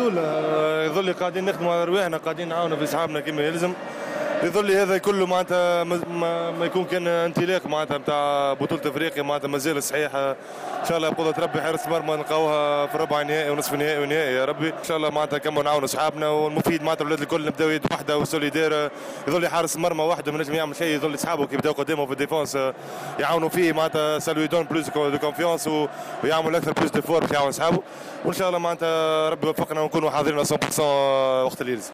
يظل قاعدين نخدموا على رواحنا، قاعدين نعاونوا في صحابنا كما يلزم. يظل هذا كله معناتها ما يكون كان انطلاق معناتها نتاع بطولة افريقيا معناتها مازال صحيح ان شاء الله بقدرة ربي حارس مرمى نلقاوها في ربع نهائي ونصف نهائي ونهائي يا ربي ان شاء الله معناتها كما نعاونوا صحابنا والمفيد معناتها الاولاد الكل نبداو يد وحده وسوليدير. يظل حارس مرمى وحده ما نجم يعمل شيء، يظل اصحابه كي بداو قدامه في الديفونس يعاونوا فيه معناتها سالوي دون بلوس دو كونفيونس ويعمل اكثر بلوس دو فور باش يعاون صحابه، وان شاء الله معناتها ربي يوفقنا ونكونوا حاضرين 100% وقت اللي يلزم.